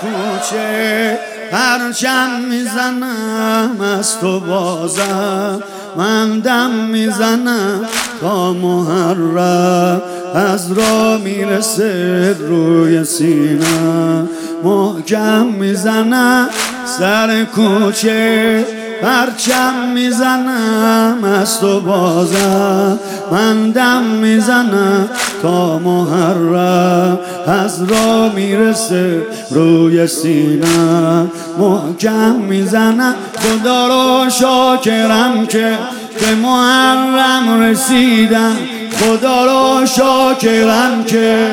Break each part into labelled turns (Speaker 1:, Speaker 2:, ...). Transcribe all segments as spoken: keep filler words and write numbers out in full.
Speaker 1: کوچه پرچم میزنم از تو بازم، من دم میزنم تا محرم از را میرسه روی سینه، محکم میزنم سر کوچه پرچم میزنم از تو بازم، من دم میزنم تا محرم از را میرسه روی سینه، محکم میزنم. خدا رو شاکرم که به محرم رسیدم، خدا رو شاکرم که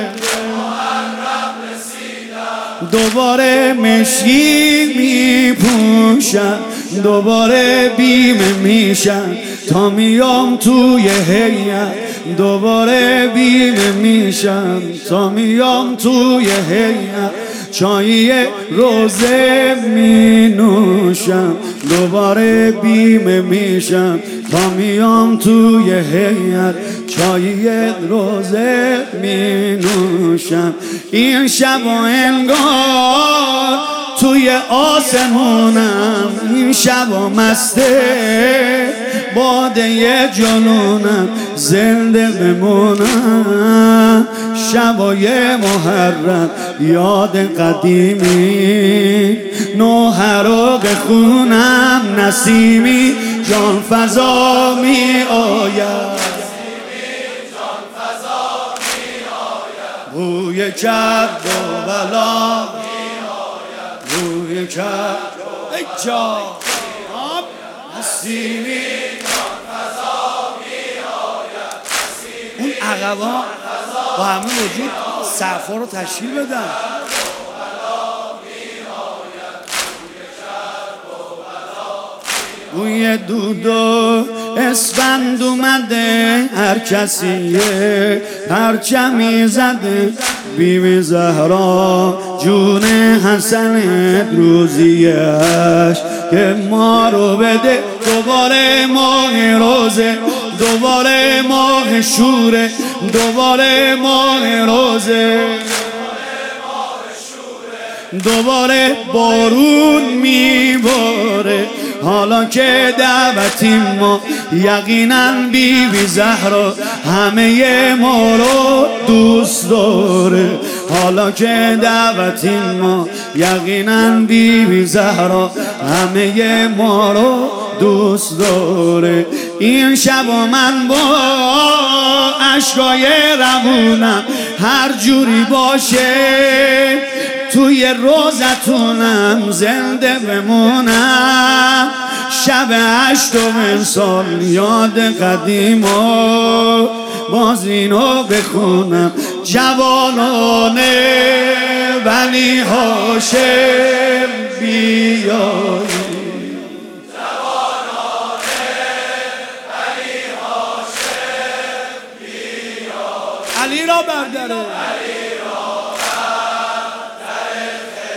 Speaker 1: دوباره مشکی میپوشم، دوباره بیمه میشم تا میام توی هیئت، دوباره بیمه میشم تا میام توی هیئت، چای روزه می نوشم، دوباره بیمه میشم تا میام توی هیئت، چای روزه می نوشم. این شب و انگار توی آسمونم، این شب و مسته باده جنونم، زنده بمونم شبای محرم، یاد قدیمی نوحه رو بخونم، نسیمی جان فضا می آید، بوی کرد و بلا بوی کرد ای جا نسیمی جان فضا می آید، اون عقبا با همه وجود صفا رو تشکیل بدن. بوی دود و اسفند اومده، هر کسیه پرچمی زده، بیبی زهرا جون حسن روزیش که ما رو بده، دوباره ماه روزه، دوباره ماه شوره، دوباره ماه روزه، دوباره بارون میباره، حالا که دعوتیم ما یقینا بیبی زهرا همه ما رو دوست داره، حالا که دعوتیم ما یقینا بیبی زهرا همه ما رو دوست داره. این شب و من با عشقای روونم هر جوری باشه توی روزتونم زنده بمونم، شب هشتم سال یاد قدیم و باز اینو بخونم، جوانانه بنی هاشم بیایی، علی را برداره، علی را برداره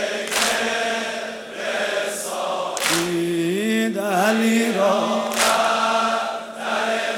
Speaker 1: خیمه رسانید، علی را برداره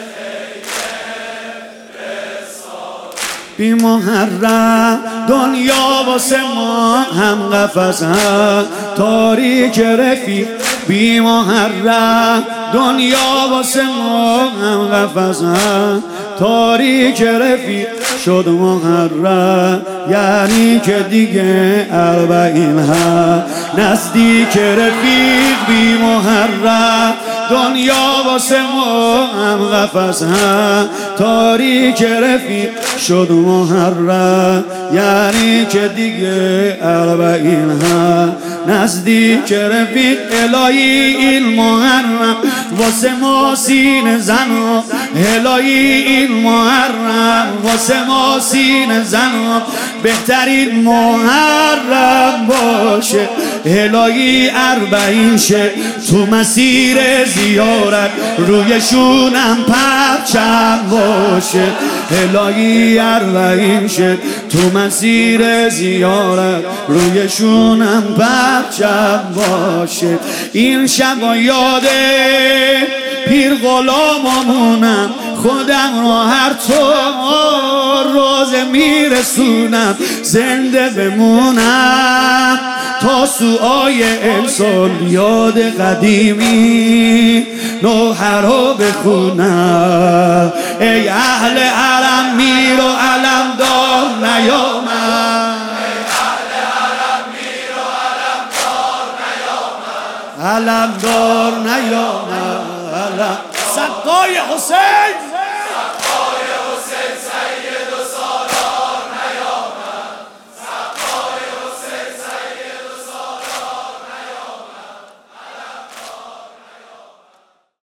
Speaker 1: خیمه رسانید. بی محرم دنیا واسه ما هم قفس هم تاریک رفیق، بی محرم دنیا واسه ما هم قفس هم تاریک رفیق شد محرم، یعنی که دیگه اربعین ها نزدیک رفیق، بی محرم دنیا واسه ما هم قفس هم تاریک رفیق شد محرم، یعنی که دیگه اربعین ها نزدیک رفیق. الهی این محرم واسه ما سینه زن، الهی این محرم واسه ما سینه زن، بهترین محرم باشه، الهی اربعین شه تو مسیر زیارت، رویشونم پرچم باشه، الهی اربعین شه تو مسیر زیارت، رویشونم پرچم باشه. این شب و یاده پیر غلاممونم، خودم رو هر طور روزه میرسونم، زنده بمونم تا سوای انسان یاد قدیمی نوحه رو بخونم. ای اهل حرم میر و علمدار نیامد، علمدار نیامد. علم صدای حسین